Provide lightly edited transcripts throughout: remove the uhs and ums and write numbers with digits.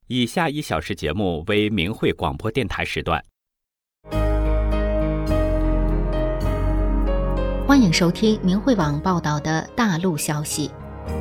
以下1小时节目为明慧广播电台时段。 欢迎收听明慧网报道的大陆消息。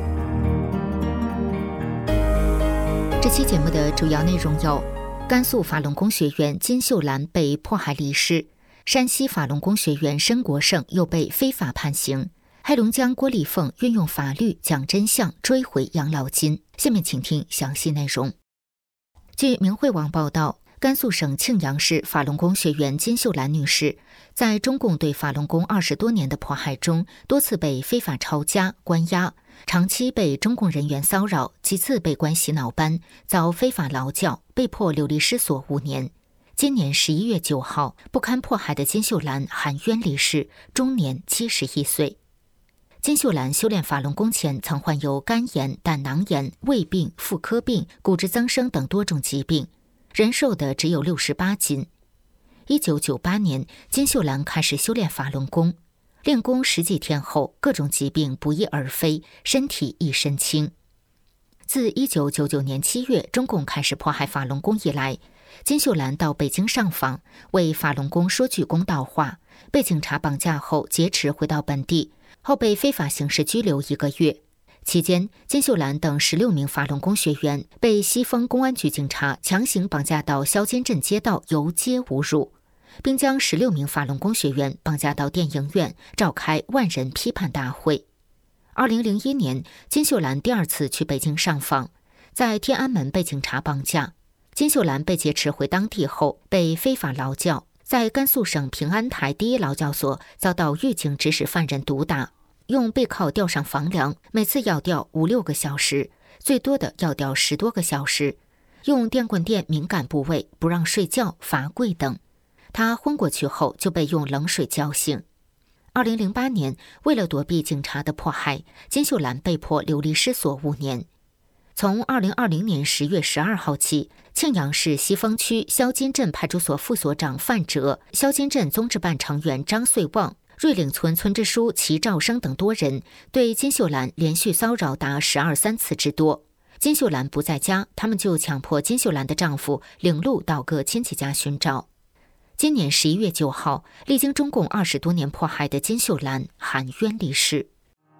这期节目的主要内容有：甘肃法轮功学员金秀兰被迫害离世，山西法轮功学员申国胜又被非法判刑，黑龙江郭丽凤运用法律讲真相，追回养老金。下面请听详细内容。据明慧网报道，甘肃省庆阳市法轮功学员金秀兰女士，在中共对法轮功20多年的迫害中，多次被非法抄家、关押，长期被中共人员骚扰，几次被关洗脑班，遭非法劳教，被迫流离失所5年。今年11月9号，不堪迫害的金秀兰含冤离世，终年71岁。金秀兰修炼法轮功前曾患有肝炎、胆囊炎、胃病、妇科病、骨质增生等多种疾病，人瘦的只有68斤。1998年，金秀兰开始修炼法轮功，练功10几天后，各种疾病不翼而飞，身体一身轻。自1999年7月中共开始迫害法轮功以来，金秀兰到北京上访，为法轮功说句公道话，被警察绑架后劫持回到本地，后被非法刑事拘留1个月。期间，金秀兰等16名法轮功学员被西丰公安局警察强行绑架到萧金镇街道游街侮辱，并将16名法轮功学员绑架到电影院召开万人批判大会。2001年，金秀兰第2次去北京上访，在天安门被警察绑架。金秀兰被劫持回当地后，被非法劳教，在甘肃省平安台第1劳教所遭到狱警指使犯人毒打，用背靠吊上房梁，每次要吊5-6个小时，最多的要吊10多个小时，用电棍电敏感部位，不让睡觉、罚跪等。他昏过去后就被用冷水浇醒。2008年，为了躲避警察的迫害，金秀兰被迫流离失所5年。从2020年10月12号起，庆阳市西丰区萧金镇派出所副所长范哲、萧金镇综治办成员张穗旺、瑞岭村村支书齐兆生等多人对金秀兰连续骚扰达12-13次之多。金秀兰不在家，他们就强迫金秀兰的丈夫领路到各亲戚家寻找。今年11月9号，历经中共20多年迫害的金秀兰含冤离世。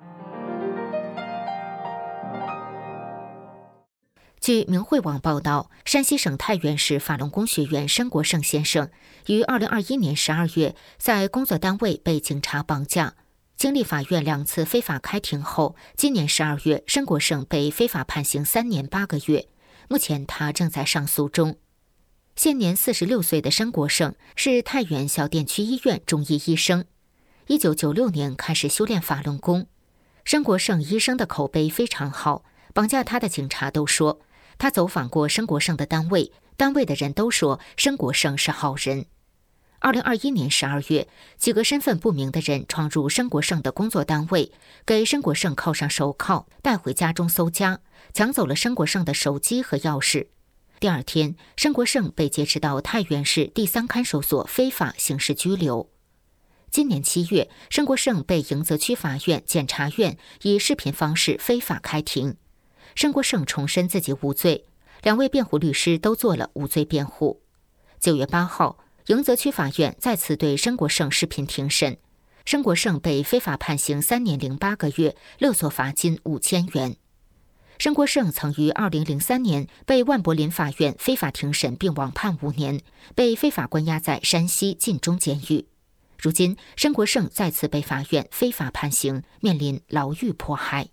据明慧网报道，山西省太原市法轮功学员申国胜先生于2021年12月在工作单位被警察绑架，经历法院2次非法开庭后，今年12月，申国胜被非法判刑3年8个月，目前他正在上诉中。现年46岁的申国胜是太原小店区医院中医医生，1996年开始修炼法轮功。申国胜医生的口碑非常好，绑架他的警察都说，他走访过申国胜的单位，单位的人都说申国胜是好人。2021年12月，几个身份不明的人闯入申国胜的工作单位，给申国胜铐上手铐，带回家中搜家，抢走了申国胜的手机和钥匙。第2天，申国胜被劫持到太原市第3看守所非法刑事拘留。今年7月，申国胜被迎泽区法院、检察院以视频方式非法开庭。申国胜重申自己无罪，2位辩护律师都做了无罪辩护。9月8号，迎泽区法院再次对申国胜视频庭审，申国胜被非法判刑3年08个月，勒索罚金5000元。申国胜曾于2003年被万柏林法院非法庭审并网判5年，被非法关押在山西晋中监狱。如今，申国胜再次被法院非法判刑，面临牢狱迫害。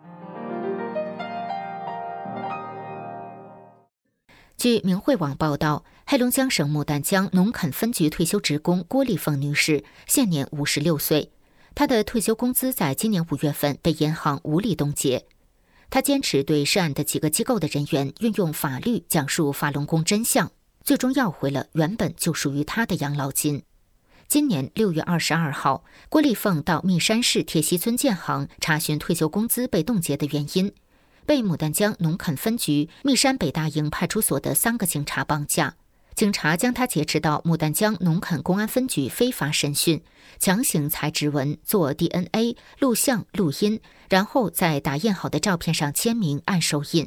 据明慧网报道，黑龙江省牡丹江农垦分局退休职工郭丽凤女士现年56岁，她的退休工资在今年5月份被银行无理冻结。她坚持对涉案的几个机构的人员运用法律讲述法轮功真相，最终要回了原本就属于她的养老金。今年6月22号，郭丽凤到密山市铁西村建行查询退休工资被冻结的原因，被牡丹江农垦分局密山北大营派出所的3个警察绑架。警察将他劫持到牡丹江农垦公安分局非法审讯，强行采指纹、做 DNA、录像、录音，然后在打印好的照片上签名按手印。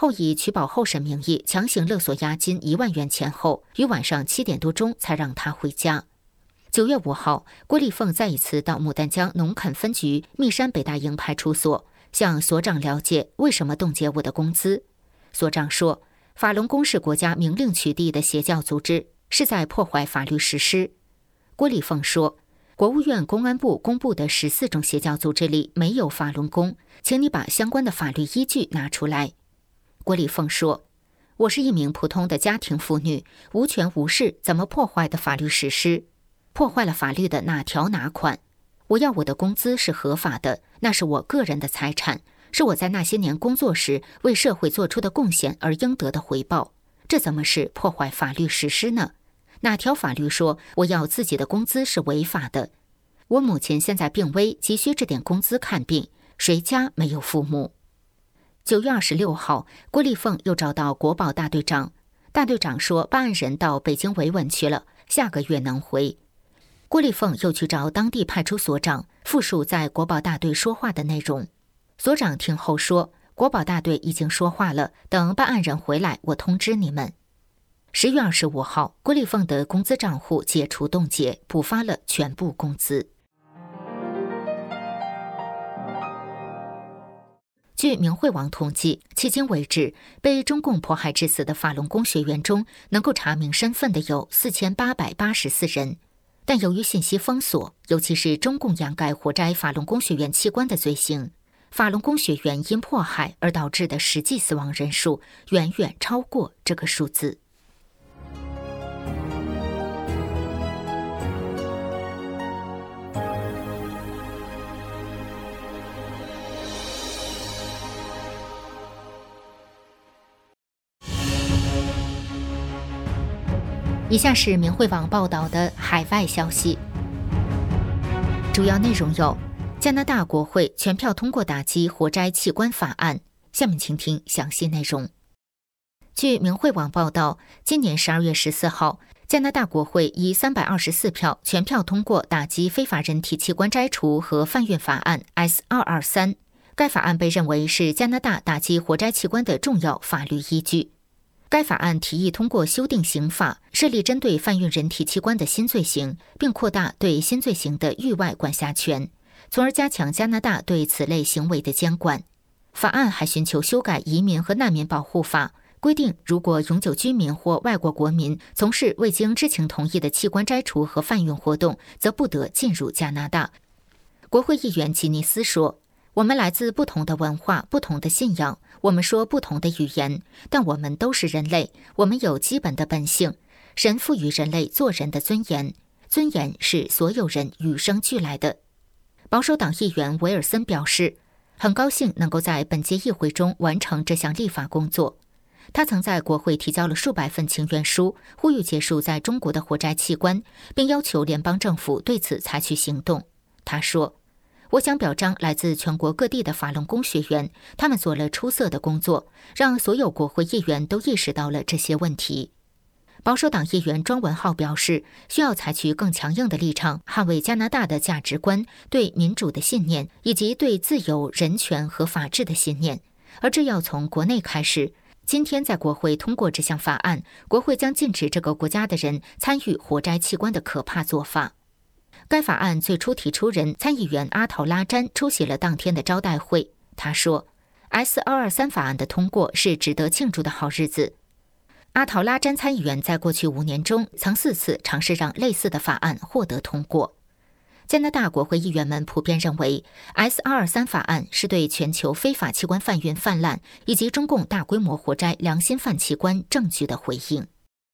后以取保候审名义强行勒索押金1万元前后，于晚上7点多钟才让他回家。9月5号，郭丽凤再一次到牡丹江农垦分局密山北大营派出所，向所长了解为什么冻结我的工资。所长说，法轮功是国家明令取缔的邪教组织，是在破坏法律实施。郭丽凤说，国务院公安部公布的14种邪教组织里没有法轮功，请你把相关的法律依据拿出来。郭丽凤说，我是一名普通的家庭妇女，无权无势，怎么破坏的法律实施？破坏了法律的哪条哪款？我要我的工资是合法的，那是我个人的财产，是我在那些年工作时为社会做出的贡献而应得的回报。这怎么是破坏法律实施呢？哪条法律说我要自己的工资是违法的？我母亲现在病危，急需这点工资看病，谁家没有父母？9月26号，郭丽凤又找到国保大队长，大队长说办案人到北京维稳去了，下个月能回。郭丽凤又去找当地派出所长，复述在国保大队说话的内容。所长听后说，国保大队已经说话了，等办案人回来，我通知你们。10月25号，郭丽凤的工资账户解除冻结，补发了全部工资。据明慧网统计，迄今为止，被中共迫害致死的法轮功学员中，能够查明身份的有4884人。但由于信息封锁，尤其是中共掩盖活摘法轮功学员器官的罪行，法轮功学员因迫害而导致的实际死亡人数远远超过这个数字。以下是明慧网报道的海外消息，主要内容有：加拿大国会全票通过打击活摘器官法案。下面请听详细内容。据明慧网报道，今年12月14号，加拿大国会以324票全票通过打击非法人体器官摘除和贩运法案 S223。该法案被认为是加拿大打击活摘器官的重要法律依据。该法案提议通过修订刑法，设立针对贩运人体器官的新罪行，并扩大对新罪行的域外管辖权，从而加强加拿大对此类行为的监管。法案还寻求修改移民和难民保护法，规定如果永久居民或外国国民从事未经知情同意的器官摘除和贩运活动，则不得进入加拿大。国会议员吉尼斯说，我们来自不同的文化、不同的信仰，我们说不同的语言，但我们都是人类，我们有基本的本性。神赋予人类做人的尊严，尊严是所有人与生俱来的。保守党议员维尔森表示，很高兴能够在本届议会中完成这项立法工作。他曾在国会提交了数百份请愿书，呼吁结束在中国的活摘器官，并要求联邦政府对此采取行动。他说，我想表彰来自全国各地的法轮功学员，他们做了出色的工作，让所有国会议员都意识到了这些问题。保守党议员庄文浩表示，需要采取更强硬的立场，捍卫加拿大的价值观、对民主的信念，以及对自由、人权和法治的信念，而这要从国内开始。今天在国会通过这项法案，国会将禁止这个国家的人参与活摘器官的可怕做法。该法案最初提出人参议员阿陶拉詹出席了当天的招待会。他说 ，S223 法案的通过是值得庆祝的好日子。阿陶拉詹参议员在过去5年中曾4次尝试让类似的法案获得通过。加拿大国会议员们普遍认为 ，S223 法案是对全球非法器官贩运泛滥以及中共大规模活摘良心犯器官证据的回应。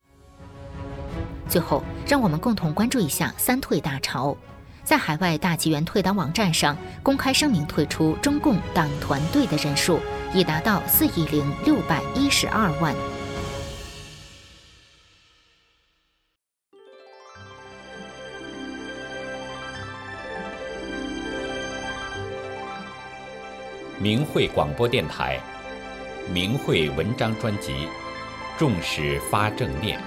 最后，让我们共同关注一下三退大潮。在海外大纪元退党网站上公开声明退出中共党团队的人数已达到4.612万。 明慧广播电台，明慧文章专辑，重视发正念。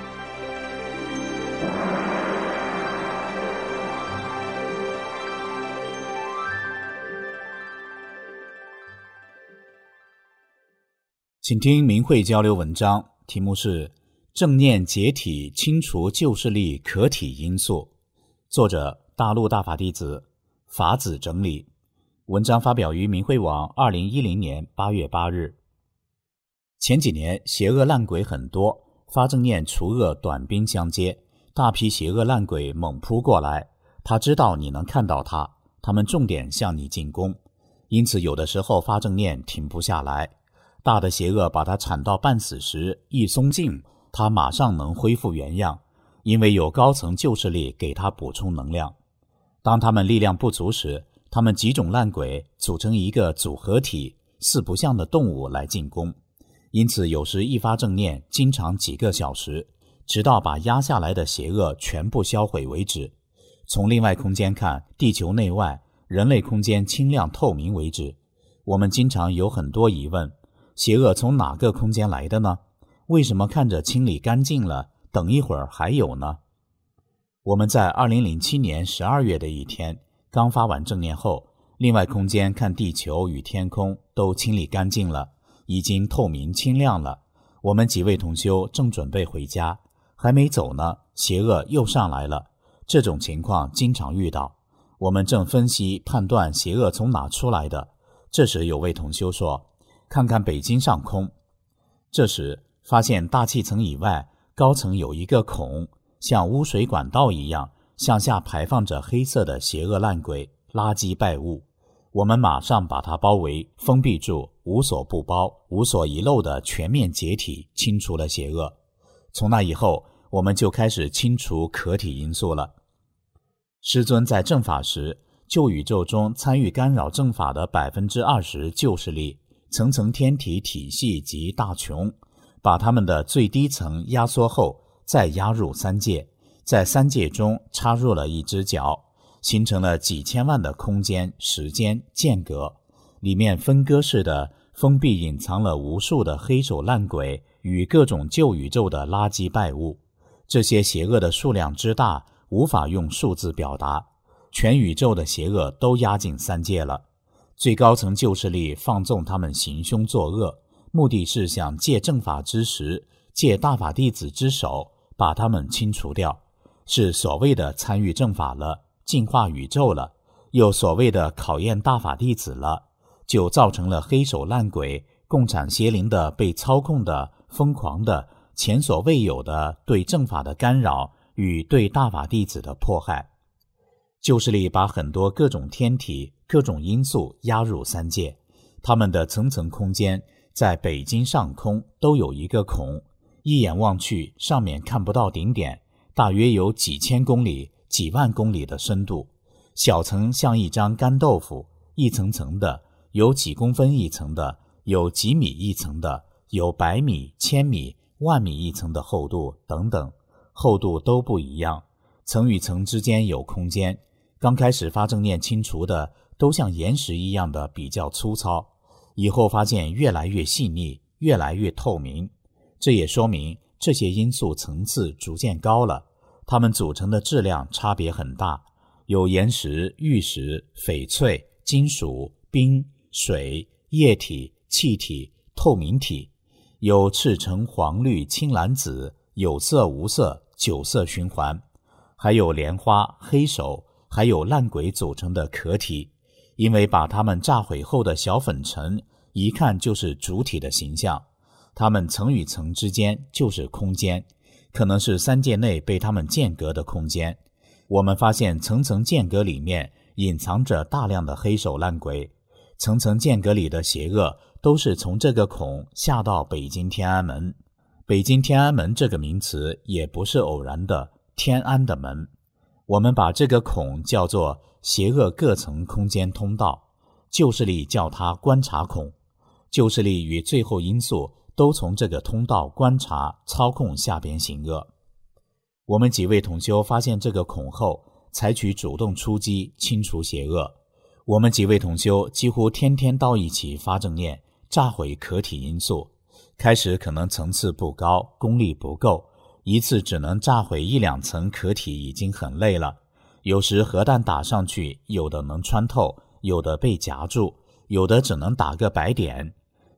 请听明慧交流文章，题目是正念解体清除旧势力可体因素，作者大陆大法弟子，法子整理。文章发表于明慧网2010年8月8日。前几年邪恶烂鬼很多，发正念除恶短兵相接，大批邪恶烂鬼猛扑过来，他知道你能看到他，他们重点向你进攻，因此有的时候发正念停不下来。大的邪恶把他铲到半死时，一松劲，他马上能恢复原样，因为有高层旧势力给他补充能量。当他们力量不足时，他们几种烂鬼组成一个组合体，四不像的动物来进攻，因此有时一发正念经常几个小时，直到把压下来的邪恶全部销毁为止。从另外空间看，地球内外人类空间清亮透明为止。我们经常有很多疑问，邪恶从哪个空间来的呢？为什么看着清理干净了，等一会儿还有呢？我们在2007年12月的一天刚发完正念后，另外空间看地球与天空都清理干净了，已经透明清亮了。我们几位同修正准备回家，还没走呢，邪恶又上来了。这种情况经常遇到，我们正分析判断邪恶从哪出来的。这时有位同修说，看看北京上空。这时发现大气层以外高层有一个孔，像污水管道一样向下排放着黑色的邪恶烂鬼垃圾败物。我们马上把它包围封闭住，无所不包无所遗漏的全面解体，清除了邪恶。从那以后我们就开始清除可体因素了。师尊在正法时，旧宇宙中参与干扰正法的 20% 旧势力层层天体体系及大穹，把他们的最低层压缩后再压入三界，在三界中插入了一只脚，形成了几千万的空间时间间隔，里面分割式的封闭隐藏了无数的黑手烂鬼与各种旧宇宙的垃圾败物。这些邪恶的数量之大，无法用数字表达，全宇宙的邪恶都压进三界了。最高层旧势力放纵他们行凶作恶，目的是想借正法之时，借大法弟子之手把他们清除掉，是所谓的参与正法了，净化宇宙了，又所谓的考验大法弟子了，就造成了黑手烂鬼共产邪灵的被操控的疯狂的前所未有的对正法的干扰与对大法弟子的迫害。旧势力把很多各种天体各种因素压入三界，他们的层层空间在北京上空都有一个孔，一眼望去上面看不到顶点，大约有几千公里几万公里的深度，小层像一张干豆腐，一层层的，有几公分一层的，有几米一层的，有100米、1000米、10000米一层的厚度等等，厚度都不一样，层与层之间有空间。刚开始发正念清除的都像岩石一样的比较粗糙，以后发现越来越细腻，越来越透明。这也说明这些因素层次逐渐高了，它们组成的质量差别很大，有岩石、玉石、翡翠、金属、冰、水、液体、气体、透明体，有赤橙黄绿青蓝紫，有色无色9色循环，还有莲花、黑手，还有烂鬼组成的壳体，因为把它们炸毁后的小粉尘一看就是主体的形象，它们层与层之间就是空间，可能是三界内被它们间隔的空间。我们发现层层间隔里面隐藏着大量的黑手烂鬼，层层间隔里的邪恶都是从这个孔下到北京天安门。北京天安门这个名词也不是偶然的，天安的门。我们把这个孔叫做邪恶各层空间通道，旧势力叫它观察孔。旧势力与最后因素都从这个通道观察操控下边行恶。我们几位同修发现这个孔后，采取主动出击清除邪恶。我们几位同修几乎天天到一起发正念，炸毁壳体因素。开始可能层次不高，功力不够，一次只能炸毁1-2层壳体已经很累了。有时核弹打上去，有的能穿透，有的被夹住，有的只能打个白点。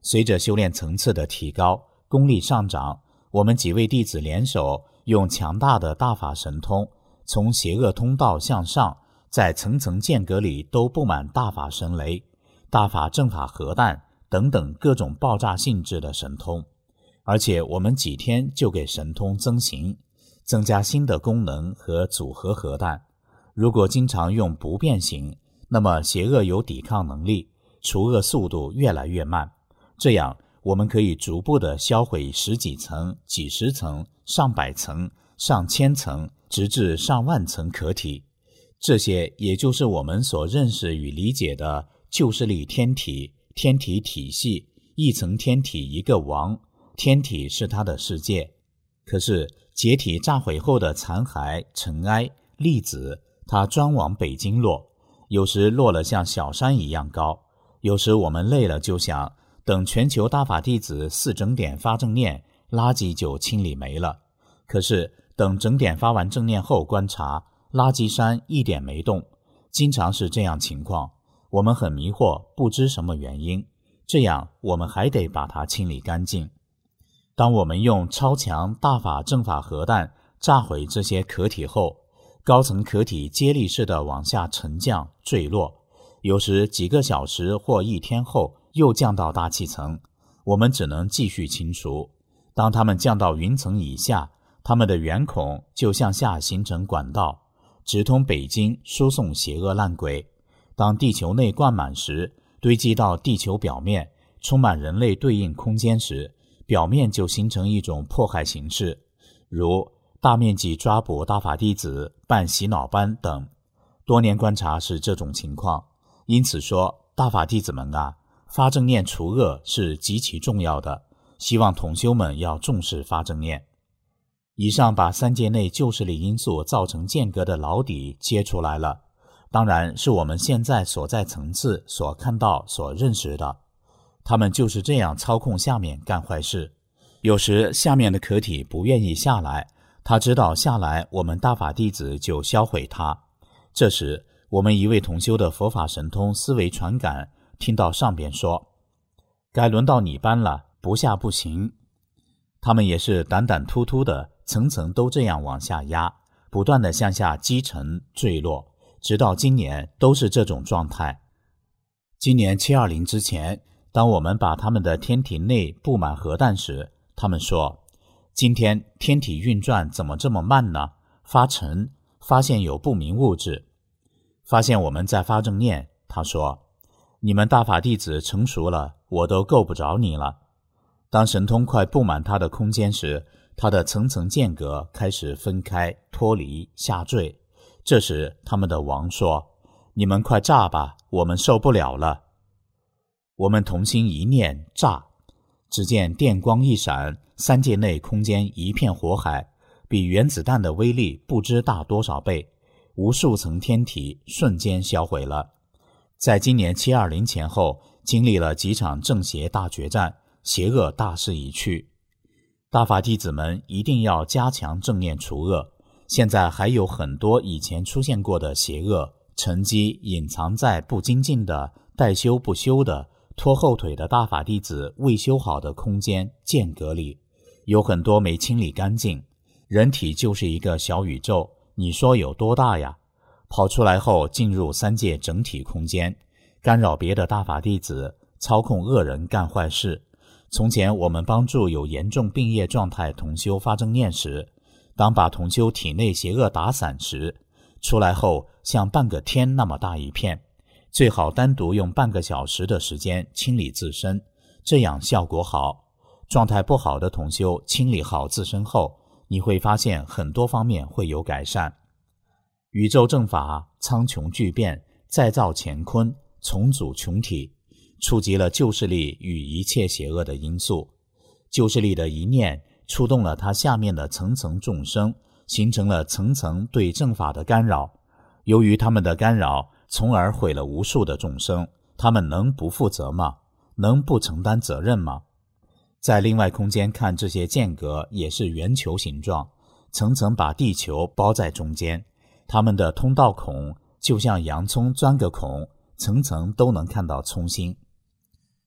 随着修炼层次的提高，功力上涨，我们几位弟子联手，用强大的大法神通，从邪恶通道向上，在层层间隔里都布满大法神雷、大法正法核弹等等各种爆炸性质的神通。而且我们几天就给神通增型，增加新的功能和组合核弹。如果经常用不变型，那么邪恶有抵抗能力，除恶速度越来越慢。这样我们可以逐步地销毁十几层、几十层、上百层、上千层，直至上万层壳体。这些也就是我们所认识与理解的旧势力天体、天体体系，一层天体一个王，天体是它的世界。可是解体炸毁后的残骸、尘埃、粒子，它专往北京落，有时落了像小山一样高。有时我们累了就想，等全球大法弟子4整点发正念，垃圾就清理没了。可是等整点发完正念后观察，垃圾山一点没动，经常是这样情况。我们很迷惑，不知什么原因，这样我们还得把它清理干净。当我们用超强大法正法核弹炸毁这些壳体后，高层壳体接力式的往下沉降坠落，有时几个小时或1天后又降到大气层，我们只能继续清除。当它们降到云层以下，它们的圆孔就向下形成管道，直通北京，输送邪恶烂鬼。当地球内灌满时，堆积到地球表面，充满人类对应空间时，表面就形成一种迫害形式，如大面积抓捕大法弟子、办洗脑班等。多年观察是这种情况。因此说，大法弟子们啊，发正念除恶是极其重要的，希望同修们要重视发正念。以上把3界内旧势力因素造成间隔的老底揭出来了，当然是我们现在所在层次所看到、所认识的。他们就是这样操控下面干坏事。有时下面的壳体不愿意下来，他知道下来我们大法弟子就销毁他。这时我们一位同修的佛法神通思维传感，听到上边说，该轮到你班了，不下不行。他们也是胆胆突突的，层层都这样往下压，不断的向下积沉坠落，直到今年都是这种状态。今年720之前，当我们把他们的天体内布满核弹时，他们说，今天天体运转怎么这么慢呢？发沉，发现有不明物质。发现我们在发正念，他说，你们大法弟子成熟了，我都够不着你了。当神通快布满他的空间时，他的层层间隔开始分开、脱离、下坠。这时他们的王说，你们快炸吧，我们受不了了。我们同心一念炸，只见电光一闪，3界内空间一片火海，比原子弹的威力不知大多少倍，无数层天体瞬间销毁了。在今年720前后，经历了几场正邪大决战，邪恶大势已去。大法弟子们一定要加强正念除恶。现在还有很多以前出现过的邪恶沉积隐藏在不精进的、待修不修的、拖后腿的大法弟子未修好的空间间隔里，有很多没清理干净。人体就是一个小宇宙，你说有多大呀？跑出来后进入3界整体空间，干扰别的大法弟子，操控恶人干坏事。从前我们帮助有严重病业状态同修发正念时，当把同修体内邪恶打散时，出来后像半个天那么大一片，最好单独用半个小时的时间清理自身，这样效果好。状态不好的同修清理好自身后，你会发现很多方面会有改善。宇宙正法苍穹巨变，再造乾坤，重组穹体，触及了旧势力与一切邪恶的因素。旧势力的一念触动了它下面的层层众生，形成了层层对正法的干扰。由于他们的干扰，从而毁了无数的众生，他们能不负责吗？能不承担责任吗？在另外空间看，这些间隔也是圆球形状，层层把地球包在中间，他们的通道孔就像洋葱钻个孔，层层都能看到葱心。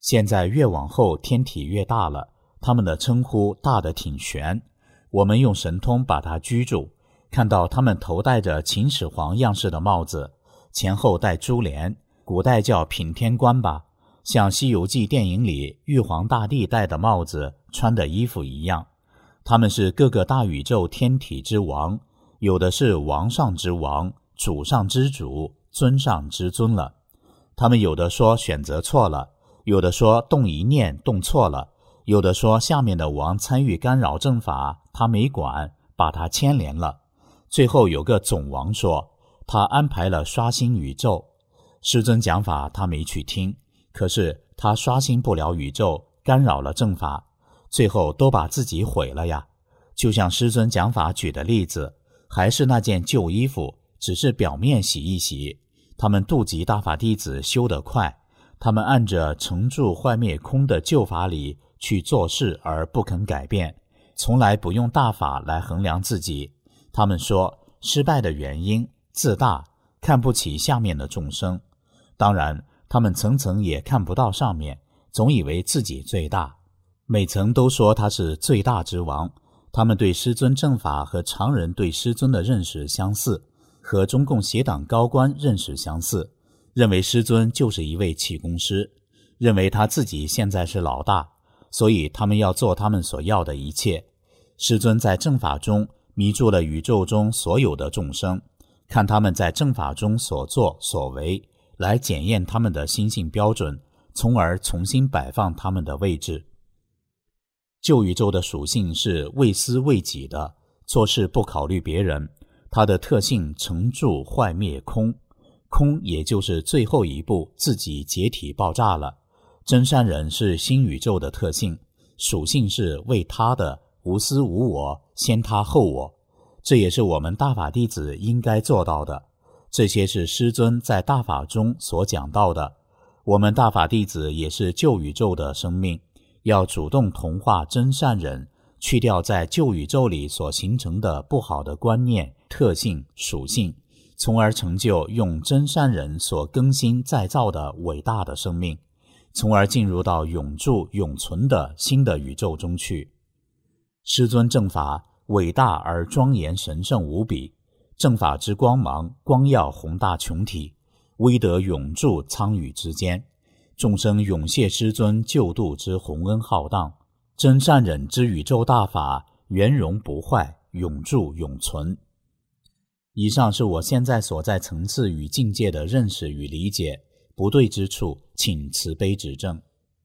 现在越往后天体越大了，他们的称呼大得挺悬。我们用神通把它居住，看到他们头戴着秦始皇样式的帽子，前后戴珠帘，古代叫品天冠吧，像《西游记》电影里玉皇大帝戴的帽子、穿的衣服一样。他们是各个大宇宙天体之王，有的是王上之王，主上之主，尊上之尊了。他们有的说选择错了，有的说动一念动错了，有的说下面的王参与干扰政法，他没管，把他牵连了。最后有个总王说，他安排了刷新宇宙。师尊讲法他没去听，可是他刷新不了宇宙，干扰了政法，最后都把自己毁了呀。就像师尊讲法举的例子，还是那件旧衣服，只是表面洗一洗。他们度极大法弟子修得快，他们按着成住坏灭空的旧法理去做事而不肯改变，从来不用大法来衡量自己。他们说失败的原因自大，看不起下面的众生。当然他们层层也看不到上面，总以为自己最大，每层都说他是最大之王。他们对师尊正法和常人对师尊的认识相似，和中共邪党高官认识相似，认为师尊就是一位气功师，认为他自己现在是老大，所以他们要做他们所要的一切。师尊在正法中迷住了宇宙中所有的众生，看他们在正法中所作所为，来检验他们的心性标准，从而重新摆放他们的位置。旧宇宙的属性是为私为己的，做事不考虑别人，它的特性成住坏灭空，空也就是最后一步自己解体爆炸了。真善人是新宇宙的特性，属性是为他的，无私无我，先他后我，这也是我们大法弟子应该做到的。这些是师尊在大法中所讲到的。我们大法弟子也是旧宇宙的生命，要主动同化真善人，去掉在旧宇宙里所形成的不好的观念、特性、属性，从而成就用真善人所更新再造的伟大的生命，从而进入到永驻永存的新的宇宙中去。师尊正法伟大而庄严神圣无比，正法之光芒光耀宏大穹体，威德永驻苍宇之间，众生永谢师尊救度之宏恩浩荡，真善忍之宇宙大法圆融不坏，永驻永存。以上是我现在所在层次与境界的认识与理解，不对之处请慈悲指正。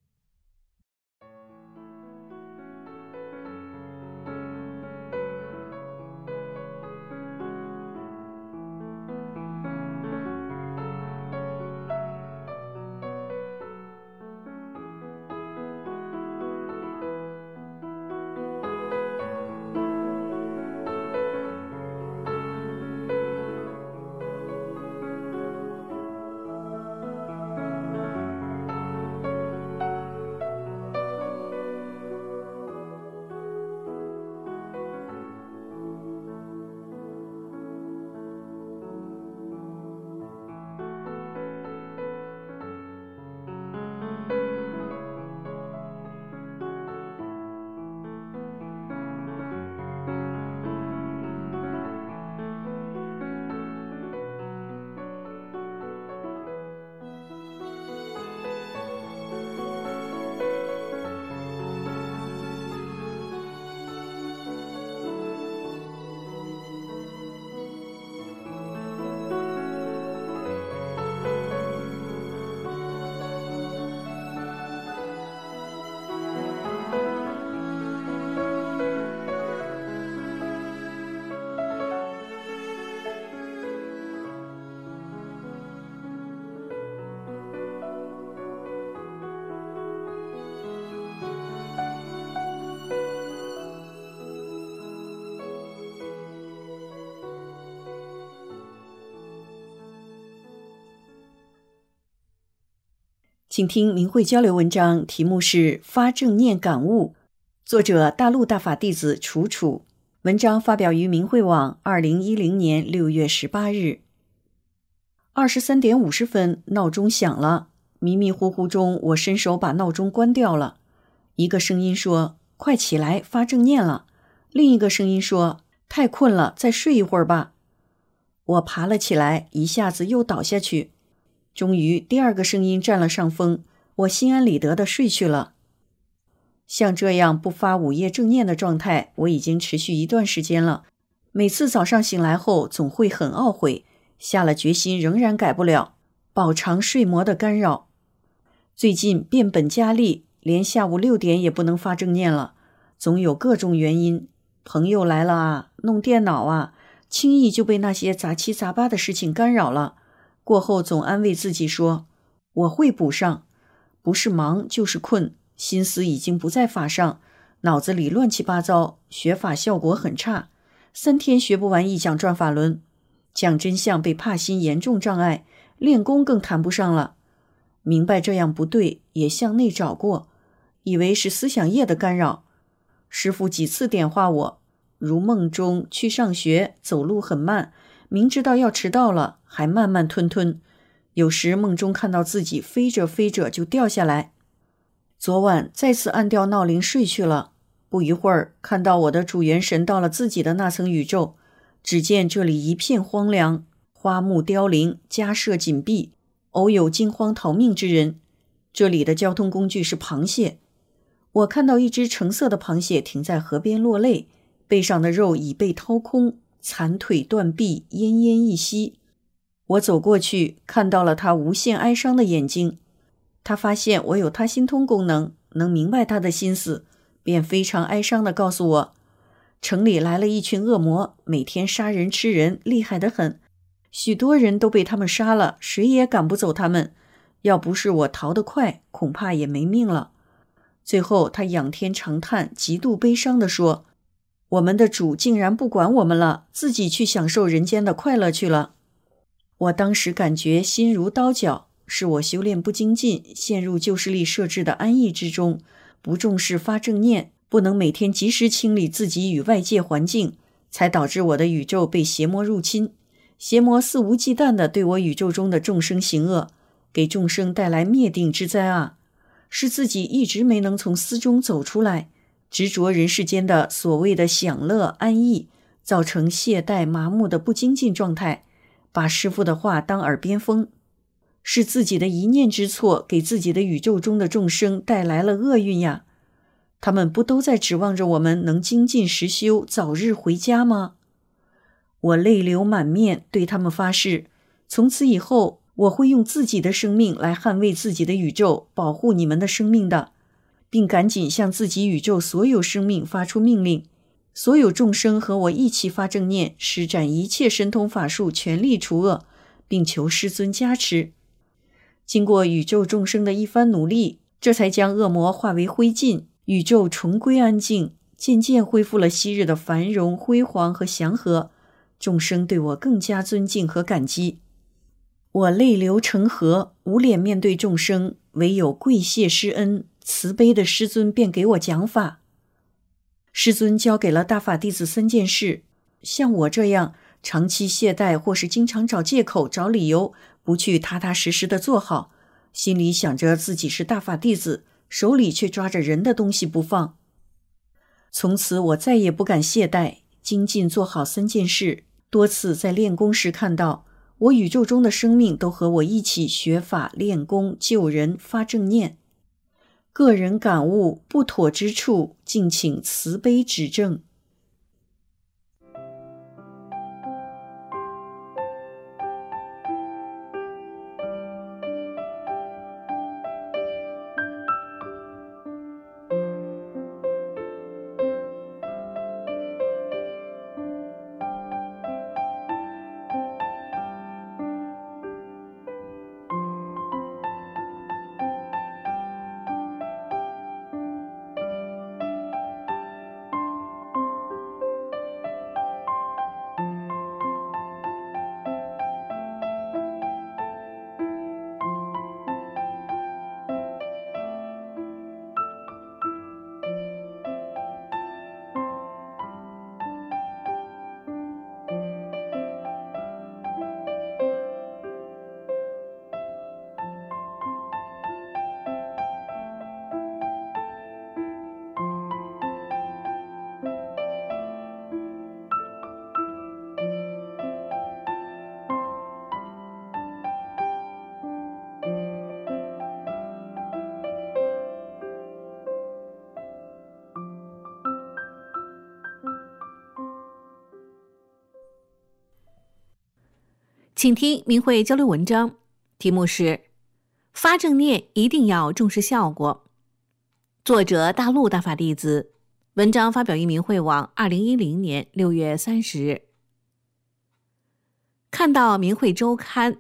请听明慧交流文章，题目是发正念感悟，作者大陆大法弟子楚楚，文章发表于明慧网2010年6月18日。23点50分，闹钟响了， 迷迷糊糊中，我伸手把闹钟关掉了。一个声音说：“快起来，发正念了。”另一个声音说：“太困了，再睡一会儿吧。”我爬了起来，一下子又倒下去。终于，第二个声音占了上风，我心安理得地睡去了。像这样不发午夜正念的状态，我已经持续一段时间了。每次早上醒来后，总会很懊悔，下了决心仍然改不了，饱尝睡魔的干扰。最近变本加厉，连下午6点也不能发正念了，总有各种原因，朋友来了啊，弄电脑啊，轻易就被那些杂七杂八的事情干扰了。过后总安慰自己说，我会补上，不是忙就是困，心思已经不在法上，脑子里乱七八糟，学法效果很差，3天学不完一讲转法轮，讲真相被怕心严重障碍，练功更谈不上了。明白这样不对，也向内找过，以为是思想业的干扰。师父几次点化我，如梦中去上学，走路很慢，明知道要迟到了，还慢慢吞吞。有时梦中看到自己飞着飞着就掉下来。昨晚再次按掉闹铃睡去了，不一会儿看到我的主元神到了自己的那层宇宙，只见这里一片荒凉，花木凋零，家舍紧闭，偶有惊慌逃命之人。这里的交通工具是螃蟹。我看到一只橙色的螃蟹停在河边落泪，背上的肉已被掏空，残腿断臂，奄奄一息。我走过去，看到了他无限哀伤的眼睛。他发现我有他心通功能，能明白他的心思，便非常哀伤地告诉我，城里来了一群恶魔，每天杀人吃人，厉害得很，许多人都被他们杀了，谁也赶不走他们，要不是我逃得快，恐怕也没命了。最后他仰天长叹，极度悲伤地说，我们的主竟然不管我们了，自己去享受人间的快乐去了。我当时感觉心如刀绞，是我修炼不精进，陷入旧势力设置的安逸之中，不重视发正念，不能每天及时清理自己与外界环境，才导致我的宇宙被邪魔入侵。邪魔肆无忌惮地对我宇宙中的众生行恶，给众生带来灭顶之灾啊！是自己一直没能从思中走出来，执着人世间的所谓的享乐安逸，造成懈怠麻木的不精进状态，把师父的话当耳边风。是自己的一念之错，给自己的宇宙中的众生带来了厄运呀！他们不都在指望着我们能精进实修，早日回家吗？我泪流满面，对他们发誓，从此以后我会用自己的生命来捍卫自己的宇宙，保护你们的生命的，并赶紧向自己宇宙所有生命发出命令，所有众生和我一起发正念，施展一切神通法术，全力除恶，并求师尊加持。经过宇宙众生的一番努力，这才将恶魔化为灰烬，宇宙重归安静，渐渐恢复了昔日的繁荣辉煌和祥和，众生对我更加尊敬和感激。我泪流成河，无脸面对众生，唯有跪谢施恩，慈悲的师尊便给我讲法。师尊教给了大法弟子3件事，像我这样长期懈怠或是经常找借口找理由，不去踏踏实实的做好，心里想着自己是大法弟子，手里却抓着人的东西不放。从此我再也不敢懈怠，精进做好3件事。多次在练功时看到我宇宙中的生命都和我一起学法练功救人发正念，个人感悟不妥之处，敬请慈悲指正。 请听明慧交流文章，题目是发正念一定要重视效果。作者大陆大法弟子，文章发表于明慧网2010年6月30日。看到明慧周刊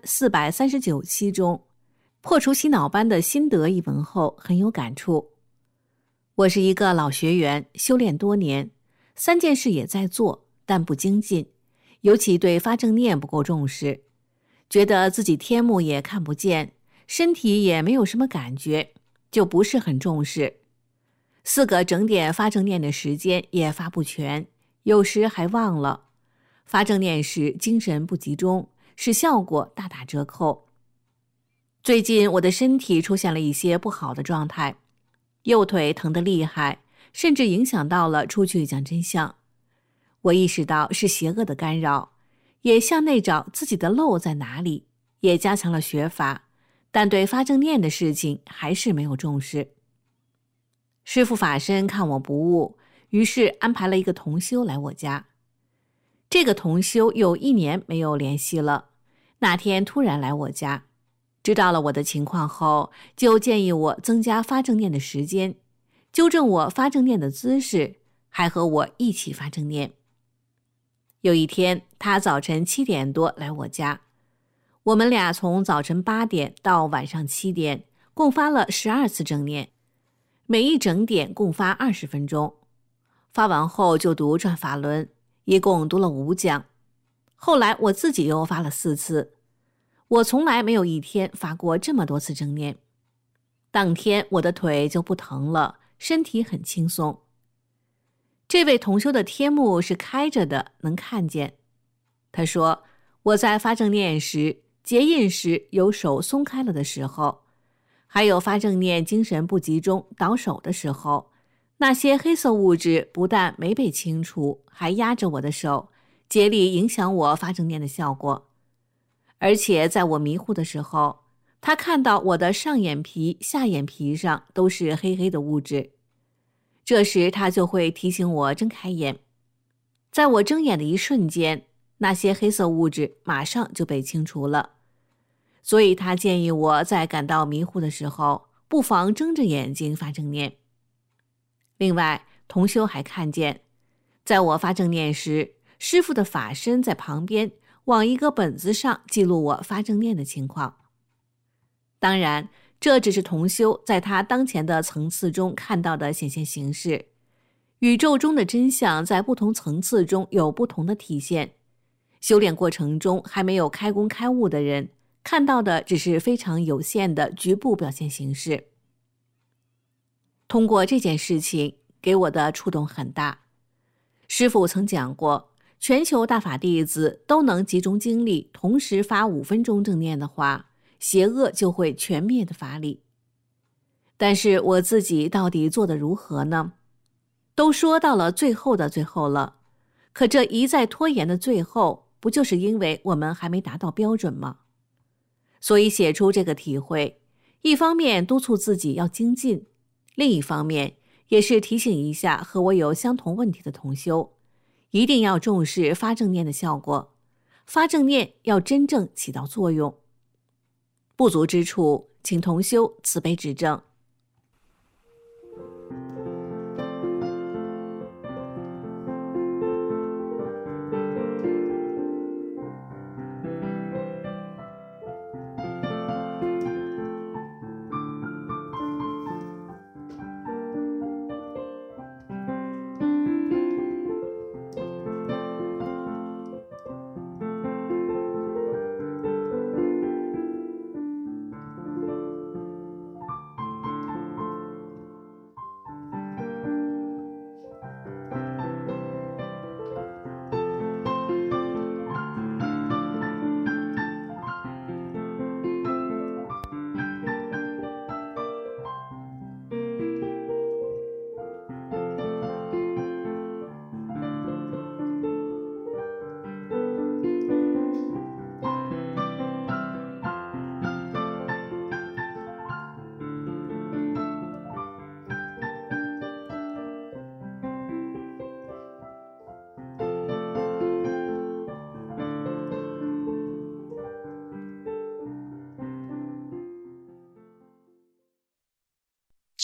439期中破除洗脑班的心得一文后，很有感触。我是一个老学员，修炼多年，3件事也在做，但不精进，尤其对发正念不够重视，觉得自己天目也看不见，身体也没有什么感觉，就不是很重视。4个整点发正念的时间也发不全，有时还忘了。发正念时精神不集中，使效果大打折扣。最近我的身体出现了一些不好的状态，右腿疼得厉害，甚至影响到了出去讲真相。我意识到是邪恶的干扰，也向内找自己的漏在哪里，也加强了学法，但对发正念的事情还是没有重视。师父法身看我不悟，于是安排了一个同修来我家。这个同修有1年没有联系了，那天突然来我家，知道了我的情况后，就建议我增加发正念的时间，纠正我发正念的姿势，还和我一起发正念。有一天，他早晨7点多来我家，我们俩从早晨8点到晚上7点，共发了12次正念，每一整点共发20分钟。发完后就读转法轮，一共读了5讲。后来我自己又发了4次，我从来没有一天发过这么多次正念。当天我的腿就不疼了，身体很轻松。这位同修的天目是开着的，能看见。他说，我在发正念时，结印时有手松开了的时候，还有发正念精神不集中倒手的时候，那些黑色物质不但没被清除，还压着我的手，竭力影响我发正念的效果。而且在我迷糊的时候，他看到我的上眼皮、下眼皮上都是黑黑的物质，这时他就会提醒我睁开眼。在我睁眼的一瞬间，那些黑色物质马上就被清除了。所以他建议我在感到迷糊的时候，不妨睁着眼睛发正念。另外，同修还看见，在我发正念时，师父的法身在旁边往一个本子上记录我发正念的情况。当然，这只是同修在他当前的层次中看到的显现形式。宇宙中的真相在不同层次中有不同的体现。修炼过程中还没有开工开悟的人，看到的只是非常有限的局部表现形式。通过这件事情，给我的触动很大。师父曾讲过，全球大法弟子都能集中精力同时发5分钟正念的话，邪恶就会全灭的法理。但是我自己到底做得如何呢？都说到了最后的最后了，可这一再拖延的最后，不就是因为我们还没达到标准吗？所以写出这个体会，一方面督促自己要精进，另一方面也是提醒一下和我有相同问题的同修，一定要重视发正念的效果，发正念要真正起到作用。不足之处，请同修慈悲指正。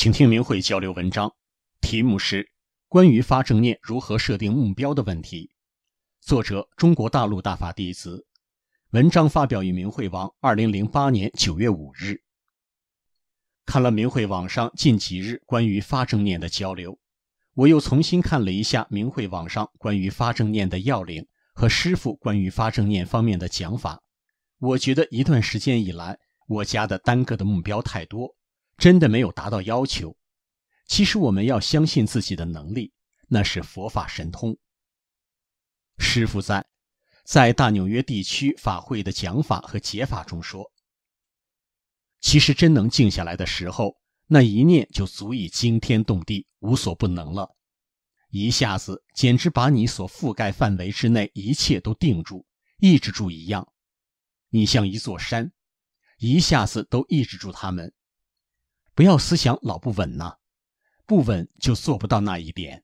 请听明慧交流文章，题目是关于发正念如何设定目标的问题，作者中国大陆大法弟子，文章发表于明慧网2008年9月5日。看了明慧网上近几日关于发正念的交流，我又重新看了一下明慧网上关于发正念的要领和师父关于发正念方面的讲法。我觉得一段时间以来，我家的单个的目标太多，真的没有达到要求。其实我们要相信自己的能力，那是佛法神通。师父在大纽约地区法会的讲法和解法中说，其实真能静下来的时候，那一念就足以惊天动地，无所不能了。一下子简直把你所覆盖范围之内一切都定住、抑制住一样。你像一座山，一下子都抑制住它们。不要思想老不稳呐，不稳就做不到那一点。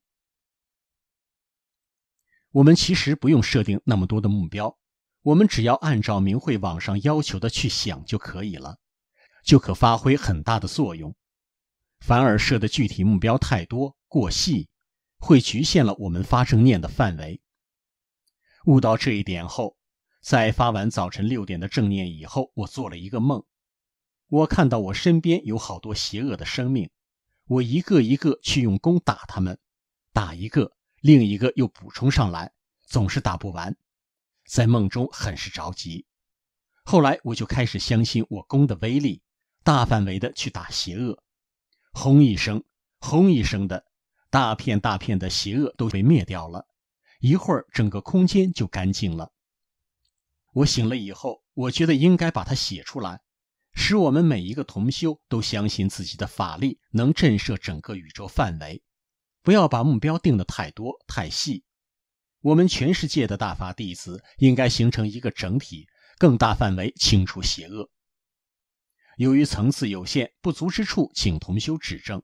我们其实不用设定那么多的目标，我们只要按照明慧网上要求的去想就可以了，就可发挥很大的作用。反而设的具体目标太多、过细，会局限了我们发正念的范围。悟到这一点后，在发完早晨6点的正念以后，我做了一个梦。我看到我身边有好多邪恶的生命，我一个一个去用功打他们，打一个，另一个又补充上来，总是打不完。在梦中很是着急。后来我就开始相信我功的威力，大范围的去打邪恶。轰一声，轰一声的，大片大片的邪恶都被灭掉了，一会儿整个空间就干净了。我醒了以后，我觉得应该把它写出来，使我们每一个同修都相信自己的法力能震慑整个宇宙范围，不要把目标定得太多太细。我们全世界的大法弟子应该形成一个整体，更大范围清除邪恶。由于层次有限，不足之处请同修指正。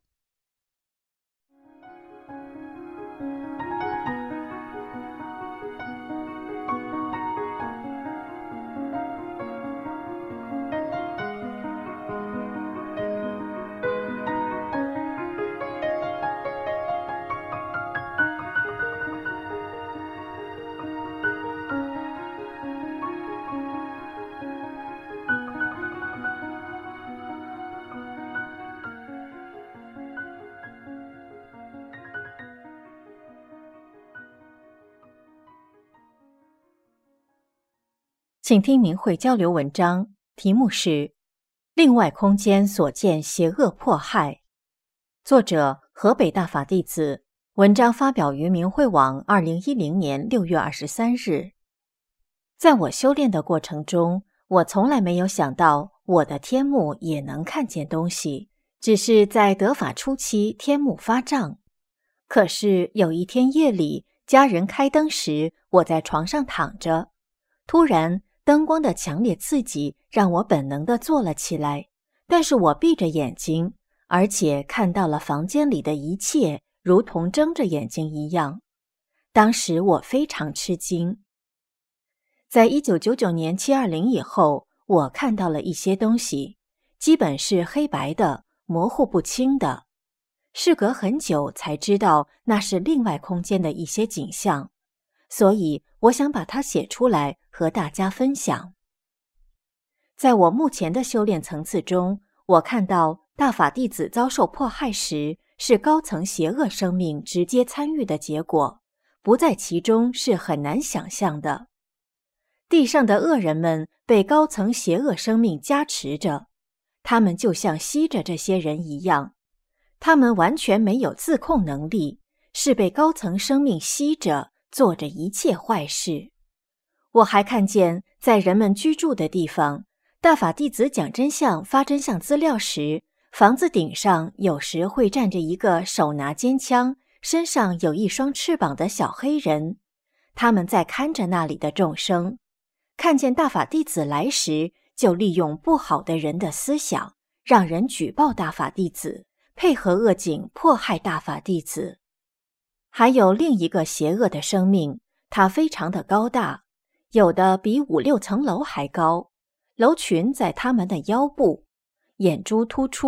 请听明慧交流文章，题目是另外空间所见邪恶迫害，作者河北大法弟子，文章发表于明慧网2010年6月23日。在我修炼的过程中，我从来没有想到我的天目也能看见东西，只是在得法初期天目发胀。可是有一天夜里，家人开灯时，我在床上躺着，突然灯光的强烈刺激让我本能地坐了起来，但是我闭着眼睛，而且看到了房间里的一切如同睁着眼睛一样。当时我非常吃惊。在1999年720以后，我看到了一些东西，基本是黑白的，模糊不清的。事隔很久才知道那是另外空间的一些景象，所以我想把它写出来和大家分享。在我目前的修炼层次中，我看到大法弟子遭受迫害时，是高层邪恶生命直接参与的结果，不在其中是很难想象的。地上的恶人们被高层邪恶生命加持着，他们就像吸着这些人一样，他们完全没有自控能力，是被高层生命吸着，做着一切坏事。我还看见在人们居住的地方，大法弟子讲真相发真相资料时，房子顶上有时会站着一个手拿尖枪，身上有一双翅膀的小黑人，他们在看着那里的众生。看见大法弟子来时，就利用不好的人的思想，让人举报大法弟子，配合恶警迫害大法弟子。还有另一个邪恶的生命，它非常的高大，有的比5、6层楼还高，楼群在他们的腰部，眼珠突出，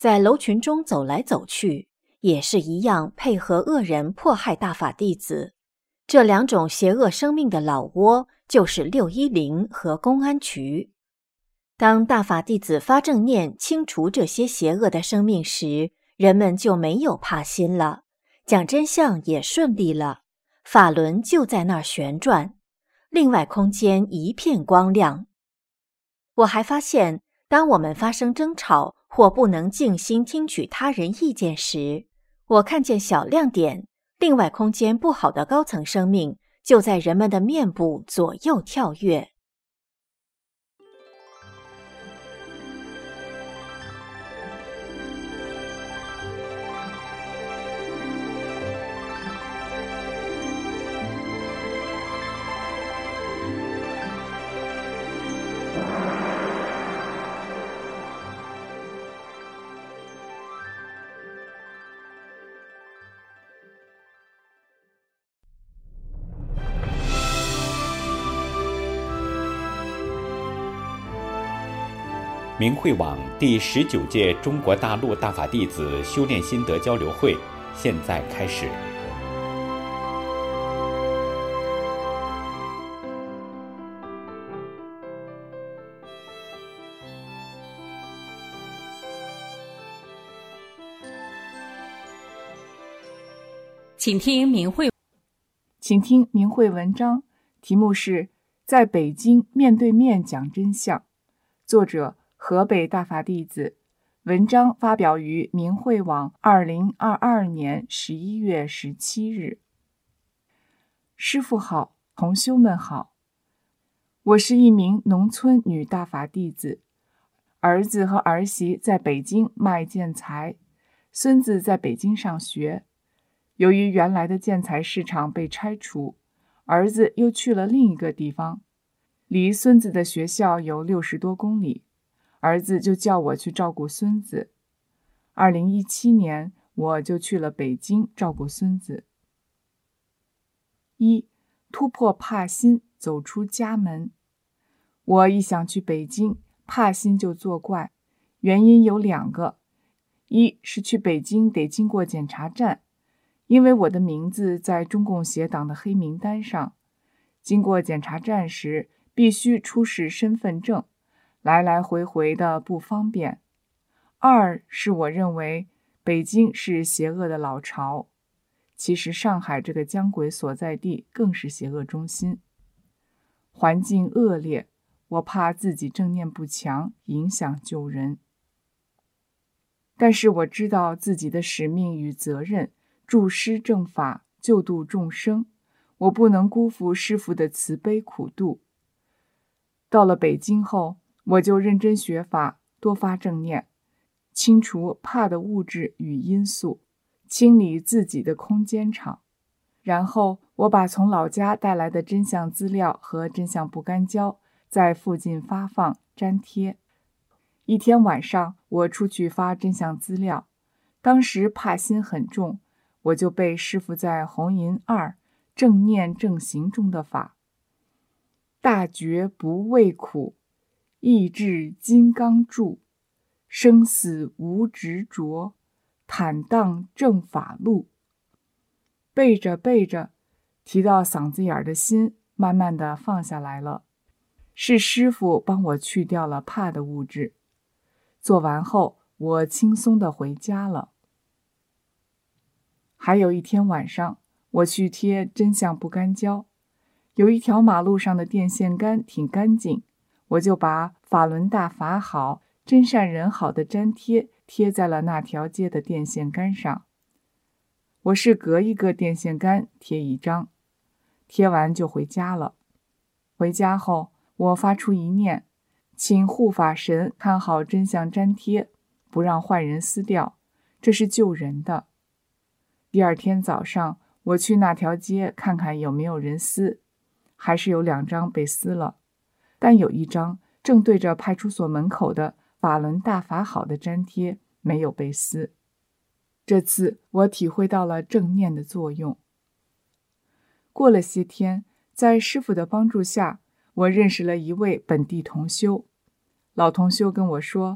在楼群中走来走去，也是一样配合恶人迫害大法弟子。这两种邪恶生命的老窝就是610和公安局。当大法弟子发正念清除这些邪恶的生命时，人们就没有怕心了，讲真相也顺利了，法轮就在那儿旋转，另外空间一片光亮。我还发现，当我们发生争吵或不能静心听取他人意见时，我看见小亮点，另外空间不好的高层生命就在人们的面部左右跳跃。 明慧网第19届中国大陆大法弟子修炼心得交流会现在开始。 请听明慧文章，题目是《在北京面对面讲真相》，作者河北大法弟子，文章发表于明慧网2022年11月17日。师父好，同修们好，我是一名农村女大法弟子，儿子和儿媳在北京卖建材，孙子在北京上学。由于原来的建材市场被拆除，儿子又去了另一个地方，离孙子的学校有60多公里，儿子就叫我去照顾孙子。2017年，我就去了北京照顾孙子。1. 突破怕心，走出家门。我一想去北京，怕心就作怪，原因有2个。一是去北京得经过检查站，因为我的名字在中共邪党的黑名单上，经过检查站时必须出示身份证，来来回回的不方便。2是我认为北京是邪恶的老巢，其实上海这个江鬼所在地更是邪恶中心，环境恶劣，我怕自己正念不强，影响救人。但是我知道自己的使命与责任，助师正法，救度众生，我不能辜负师父的慈悲苦度。到了北京后，我就认真学法，多发正念，清除怕的物质与因素，清理自己的空间场。然后我把从老家带来的真相资料和真相不干胶在附近发放粘贴。一天晚上，我出去发真相资料，当时怕心很重，我就背师父在红银2正念正行中的法：大觉不畏苦，意志金刚柱，生死无执着，坦荡正法路。背着背着，提到嗓子眼的心慢慢的放下来了，是师父帮我去掉了怕的物质。做完后，我轻松的回家了。还有一天晚上，我去贴真相不干胶，有一条马路上的电线杆挺干净，我就把法轮大法好，真善人好的粘贴贴在了那条街的电线杆上。我是隔一个电线杆贴一张，贴完就回家了。回家后，我发出一念，请护法神看好真相粘贴，不让坏人撕掉，这是救人的。第二天早上，我去那条街看看有没有人撕，还是有2张被撕了，但有1张正对着派出所门口的法轮大法好的粘贴没有被撕。这次我体会到了正念的作用。过了些天，在师父的帮助下，我认识了一位本地同修。老同修跟我说，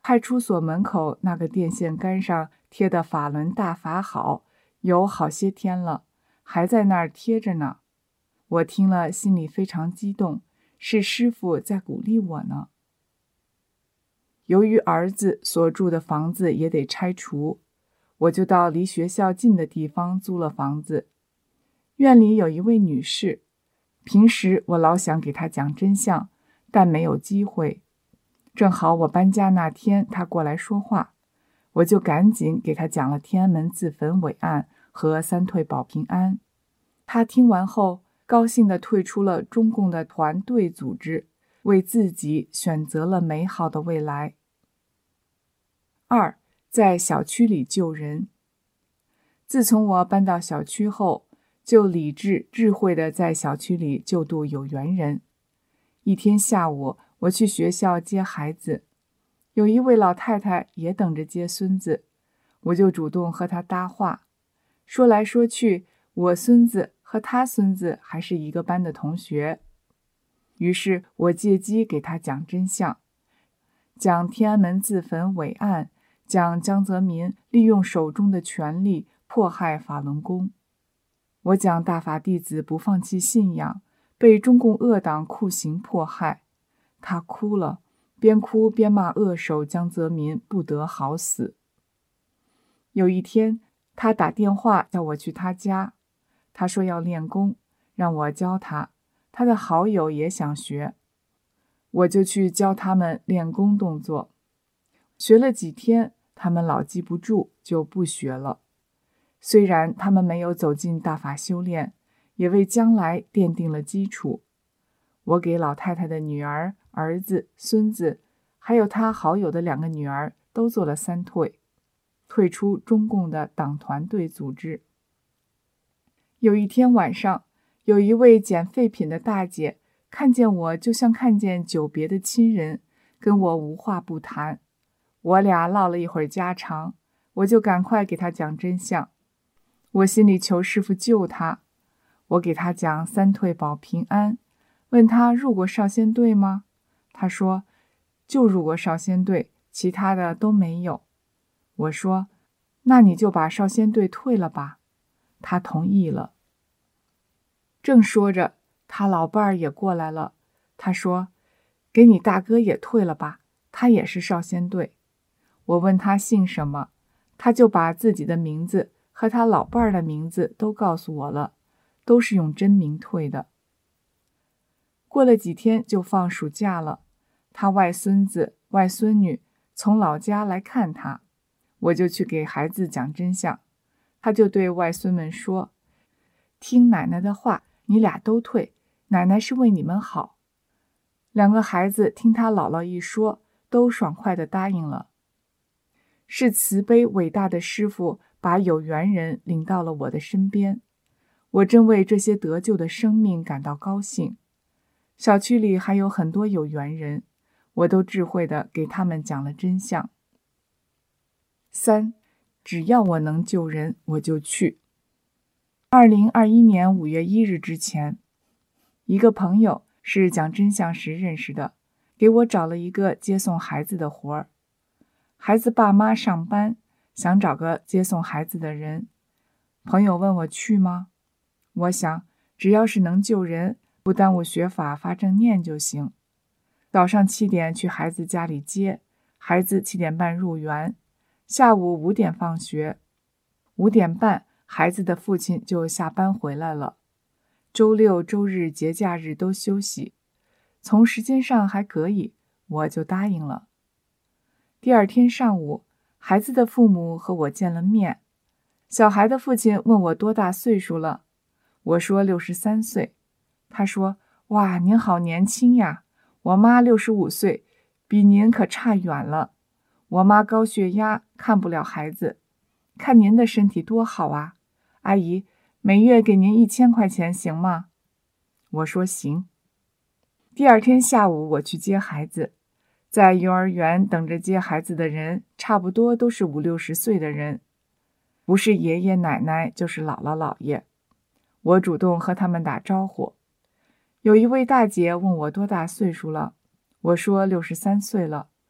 派出所门口那个电线杆上贴的法轮大法好，有好些天了，还在那儿贴着呢。我听了心里非常激动，是师父在鼓励我呢。由于儿子所住的房子也得拆除，我就到离学校近的地方租了房子。院里有一位女士，平时我老想给她讲真相，但没有机会。正好我搬家那天她过来说话，我就赶紧给她讲了天安门自焚伪案和三退保平安。她听完后高兴地退出了中共的团队组织，为自己选择了美好的未来。2. 在小区里救人。自从我搬到小区后，就理智智慧地在小区里救度有缘人。一天下午，我去学校接孩子，有一位老太太也等着接孙子，我就主动和她搭话，说来说去，我孙子和他孙子还是一个班的同学。于是我借机给他讲真相，讲天安门自焚伪案，讲江泽民利用手中的权力迫害法轮功。我讲大法弟子不放弃信仰，被中共恶党酷刑迫害。他哭了，边哭边骂恶手江泽民不得好死。有一天，他打电话叫我去他家，他说要练功，让我教他，他的好友也想学，我就去教他们练功动作。学了几天，他们老记不住，就不学了。虽然他们没有走进大法修炼，也为将来奠定了基础。我给老太太的女儿、儿子、孙子，还有他好友的2个女儿都做了三退，退出中共的党团队组织。有一天晚上，有一位捡废品的大姐看见我就像看见久别的亲人，跟我无话不谈。我俩唠了一会儿家常，我就赶快给她讲真相。我心里求师父救她，我给她讲三退保平安，问她入过少先队吗？她说就入过少先队，其他的都没有。我说那你就把少先队退了吧。她同意了。正说着，他老伴儿也过来了，他说给你大哥也退了吧，他也是少先队。我问他姓什么，他就把自己的名字和他老伴儿的名字都告诉我了，都是用真名退的。过了几天就放暑假了，他外孙子、外孙女从老家来看他，我就去给孩子讲真相。他就对外孙们说，听奶奶的话，你俩都退，奶奶是为你们好。2个孩子听他姥姥一说，都爽快地答应了。是慈悲伟大的师父把有缘人领到了我的身边，我真为这些得救的生命感到高兴。小区里还有很多有缘人，我都智慧地给他们讲了真相。3. 只要我能救人，我就去。2021年5月1日之前，一个朋友是讲真相时认识的，给我找了一个接送孩子的活儿。孩子爸妈上班，想找个接送孩子的人。朋友问我去吗？我想，只要是能救人，不耽误学法发正念就行。早上7点去孩子家里接，孩子7点半入园，下午5点放学，5点半孩子的父亲就下班回来了。周六周日节假日都休息，从时间上还可以，我就答应了。第2天上午，孩子的父母和我见了面。小孩的父亲问我多大岁数了，我说63岁。他说，哇，您好年轻呀，我妈65岁，比您可差远了。我妈高血压，看不了孩子，看您的身体多好啊。阿姨，每月给您1000块钱行吗？我说行。第2天下午我去接孩子，在幼儿园等着接孩子的人差不多都是50-60岁的人，不是爷爷奶奶就是姥姥姥爷。我主动和他们打招呼。有一位大姐问我多大岁数了，我说63岁了。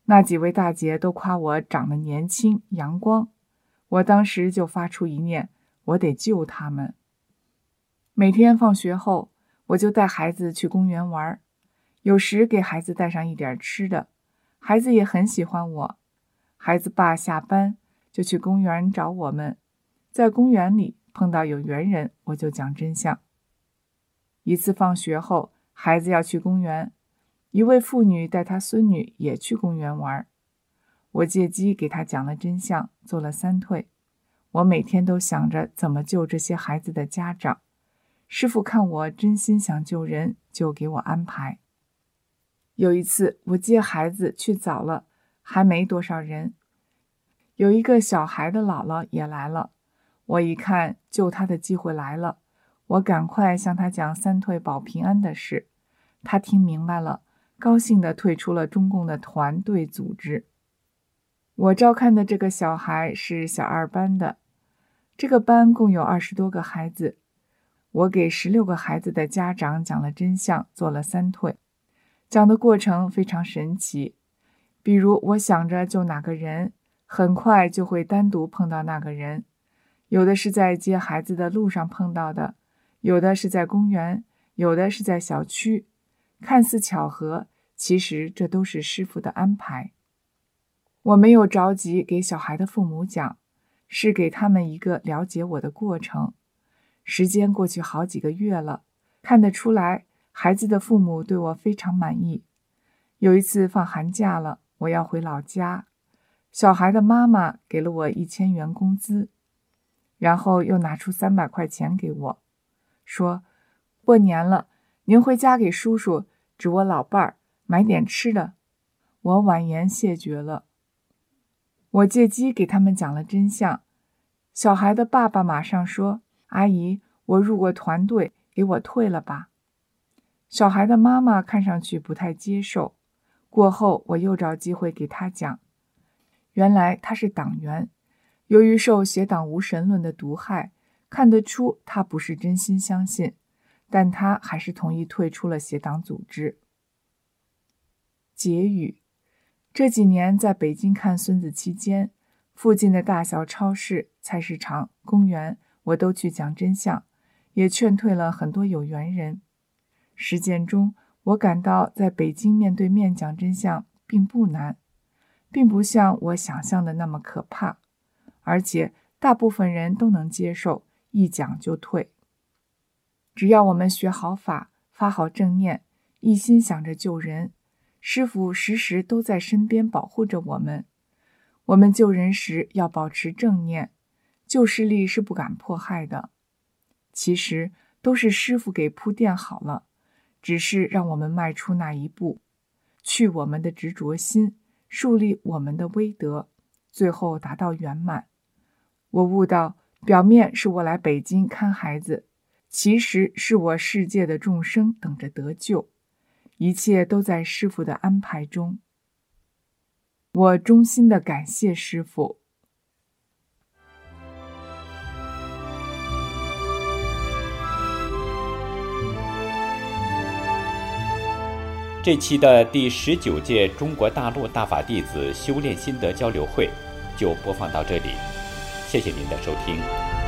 那几位大姐都夸我长得年轻阳光，我当时就发出一念，我得救他们。每天放学后，我就带孩子去公园玩，有时给孩子带上一点吃的，孩子也很喜欢我。孩子爸下班就去公园找我们，在公园里碰到有缘人，我就讲真相。一次放学后，孩子要去公园，一位妇女带她孙女也去公园玩，我借机给她讲了真相，做了3退。我每天都想着怎么救这些孩子的家长，师父看我真心想救人，就给我安排。有一次我接孩子去早了，还没多少人，有一个小孩的姥姥也来了，我一看救他的机会来了，我赶快向他讲3退保平安的事，他听明白了，高兴地退出了中共的团队组织。我照看的这个小孩是小2班的，这个班共有20多个孩子，我给16个孩子的家长讲了真相，做了3退。讲的过程非常神奇，比如我想着救哪个人，很快就会单独碰到那个人，有的是在接孩子的路上碰到的，有的是在公园，有的是在小区，看似巧合，其实这都是师父的安排。我没有着急给小孩的父母讲，是给他们一个了解我的过程。时间过去好几个月了，看得出来孩子的父母对我非常满意。有一次放寒假了，我要回老家，小孩的妈妈给了我1000元工资，然后又拿出300块钱给我，说过年了，您回家给叔叔指我老伴儿买点吃的。我婉言谢绝了。我借机给他们讲了真相，小孩的爸爸马上说，阿姨，我入过团队，给我退了吧。小孩的妈妈看上去不太接受，过后我又找机会给他讲，原来他是党员，由于受邪党无神论的毒害，看得出他不是真心相信，但他还是同意退出了邪党组织。结语：这几年在北京看孙子期间，附近的大小超市、菜市场、公园，我都去讲真相，也劝退了很多有缘人。实践中，我感到在北京面对面讲真相并不难，并不像我想象的那么可怕，而且大部分人都能接受，一讲就退。只要我们学好法，发好正念，一心想着救人，师父时时都在身边保护着我们。我们救人时要保持正念，旧势力是不敢迫害的。其实都是师父给铺垫好了，只是让我们迈出那一步，去我们的执着心，树立我们的威德，最后达到圆满。我悟到，表面是我来北京看孩子，其实是我世界的众生等着得救，一切都在师父的安排中。我衷心的感谢师父。 这期的第19届中国大陆大法弟子修炼心得交流会就播放到这里，谢谢您的收听。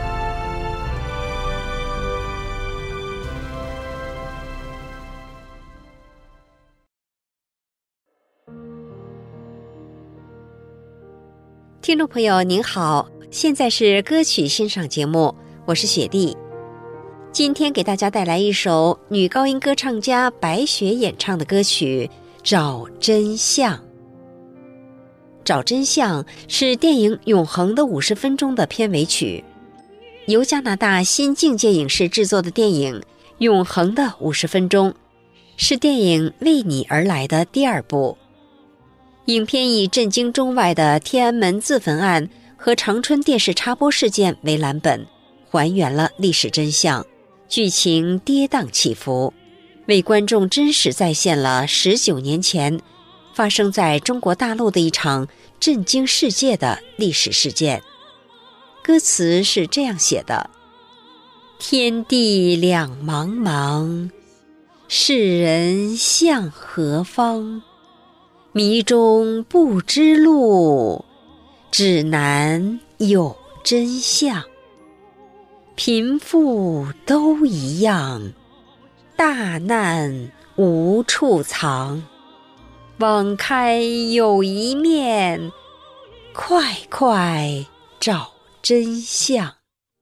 听众朋友您好，现在是歌曲欣赏节目，我是雪莉。今天给大家带来一首女高音歌唱家白雪演唱的歌曲《找真相》。找真相是电影《永恒的50分钟》的片尾曲，由加拿大新境界影视制作的电影《永恒的50分钟》，是电影《为你而来》的第2部。影片以震惊中外的天安门自焚案和长春电视插播事件为蓝本，还原了历史真相，剧情跌宕起伏，为观众真实再现了19年前发生在中国大陆的一场震惊世界的历史事件。歌词是这样写的：天地两茫茫，世人向何方？ 迷中不知路，指南有真相。贫富都一样，大难无处藏。网开有一面，快快找真相。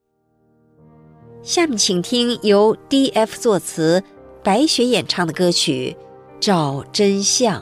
下面请听由 D.F 作词，白雪演唱的歌曲《找真相》。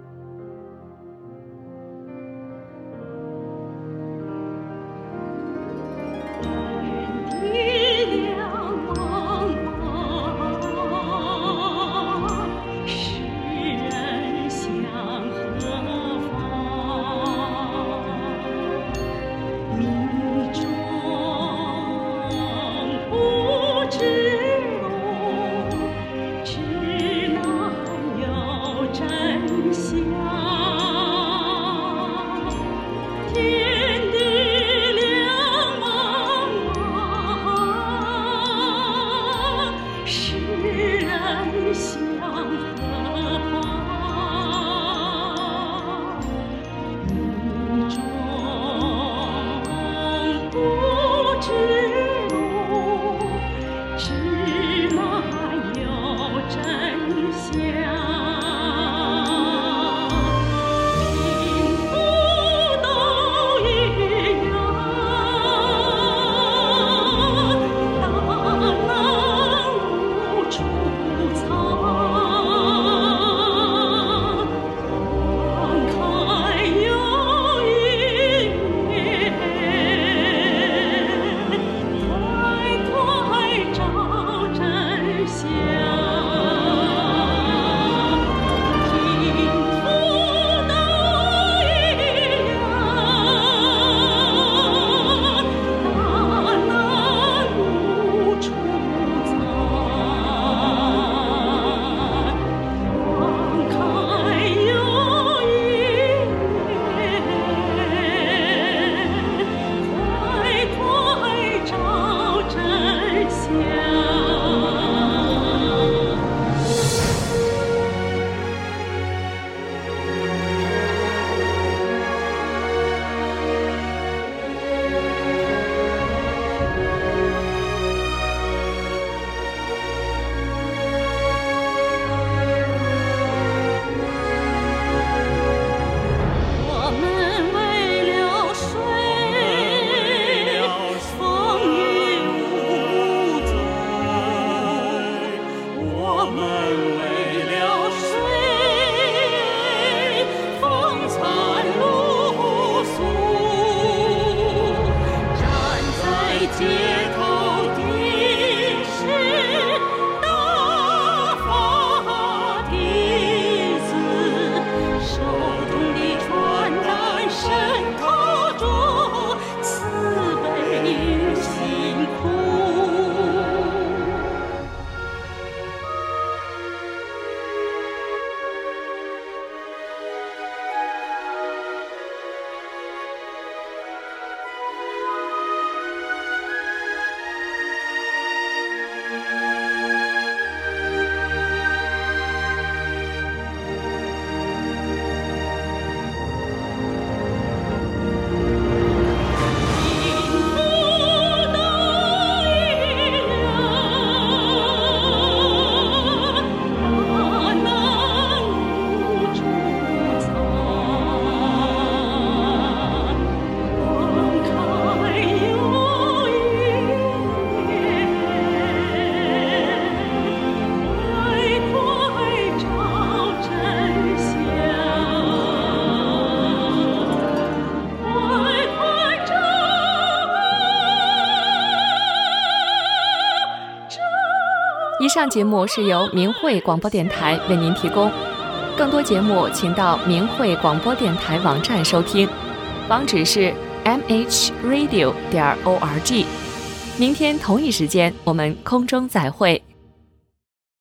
以上节目是由明慧广播电台为您提供，更多节目请到明慧广播电台网站收听，网址是 mhradio.org。明天同一时间我们空中再会。